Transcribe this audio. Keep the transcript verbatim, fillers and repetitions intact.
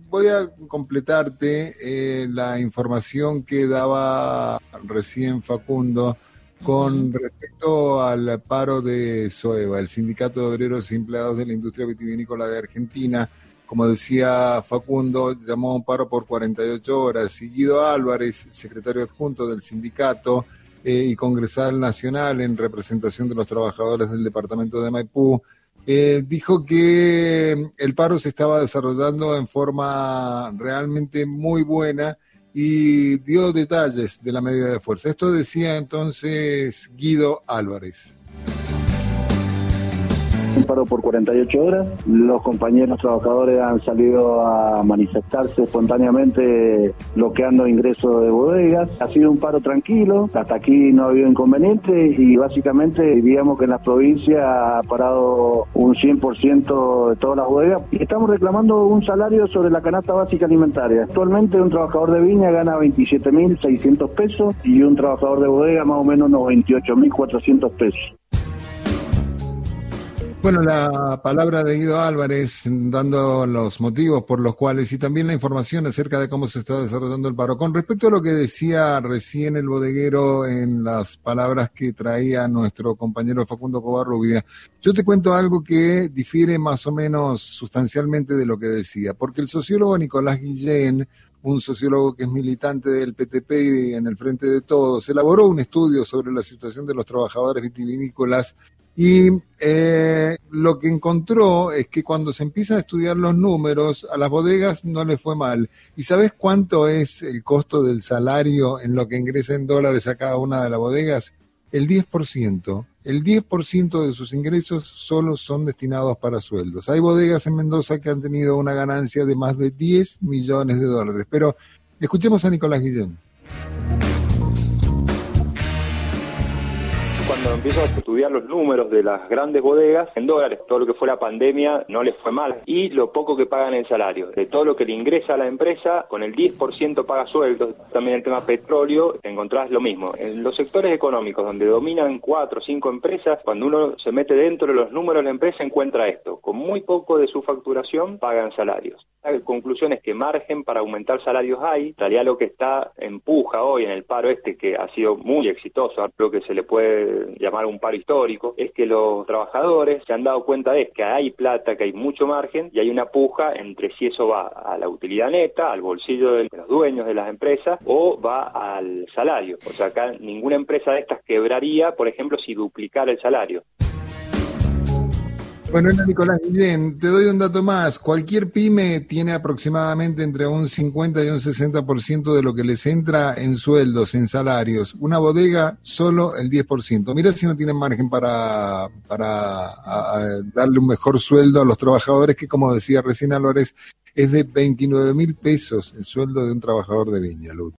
voy a completarte eh, la información que daba recién Facundo con respecto al paro de SOEVA, el Sindicato de Obreros y Empleados de la Industria Vitivinícola de Argentina. Como decía Facundo, llamó a un paro por cuarenta y ocho horas. Y Guido Álvarez, secretario adjunto del sindicato eh, y congresal nacional en representación de los trabajadores del departamento de Maipú, eh, dijo que el paro se estaba desarrollando en forma realmente muy buena y dio detalles de la medida de fuerza. Esto decía entonces Guido Álvarez. Un paro por cuarenta y ocho horas. Los compañeros trabajadores han salido a manifestarse espontáneamente bloqueando ingresos de bodegas. Ha sido un paro tranquilo, hasta aquí no ha habido inconvenientes y básicamente diríamos que en la provincia ha parado un cien por ciento de todas las bodegas y estamos reclamando un salario sobre la canasta básica alimentaria. Actualmente un trabajador de viña gana veintisiete mil seiscientos pesos y un trabajador de bodega más o menos unos veintiocho mil cuatrocientos pesos. Bueno, la palabra de Guido Álvarez dando los motivos por los cuales y también la información acerca de cómo se está desarrollando el paro. Con respecto a lo que decía recién el bodeguero en las palabras que traía nuestro compañero Facundo Covarrubia, yo te cuento algo que difiere más o menos sustancialmente de lo que decía, porque el sociólogo Nicolás Guillén, un sociólogo que es militante del P T P y en el Frente de Todos, elaboró un estudio sobre la situación de los trabajadores vitivinícolas. Y eh, lo que encontró es que cuando se empiezan a estudiar los números, a las bodegas no les fue mal. ¿Y sabes cuánto es el costo del salario en lo que ingresa en dólares a cada una de las bodegas? El diez por ciento. El diez por ciento de sus ingresos solo son destinados para sueldos. Hay bodegas en Mendoza que han tenido una ganancia de más de diez millones de dólares. Pero escuchemos a Nicolás Guillén. Cuando empiezo a estudiar los números de las grandes bodegas, en dólares, todo lo que fue la pandemia no les fue mal, y lo poco que pagan en salario. De todo lo que le ingresa a la empresa, con el diez por ciento paga sueldos. También el tema petróleo, encontrás lo mismo. En los sectores económicos donde dominan cuatro o cinco empresas, cuando uno se mete dentro de los números de la empresa, encuentra esto. Con muy poco de su facturación, pagan salarios. La conclusión es que margen para aumentar salarios hay. En realidad lo que está empuja hoy en el paro este, que ha sido muy exitoso, creo que se le puede llamar un paro histórico, es que los trabajadores se han dado cuenta de que hay plata, que hay mucho margen y hay una puja entre si eso va a la utilidad neta, al bolsillo de los dueños de las empresas o va al salario. O sea, acá ninguna empresa de estas quebraría, por ejemplo, si duplicara el salario. Bueno, Nicolás Guillén, te doy un dato más. Cualquier pyme tiene aproximadamente entre un cincuenta y un sesenta por ciento de lo que les entra en sueldos, en salarios. Una bodega, solo el diez por ciento. Mira si no tienen margen para, para a, a darle un mejor sueldo a los trabajadores, que como decía recién Álvarez, es de veintinueve mil pesos el sueldo de un trabajador de viña, Luz.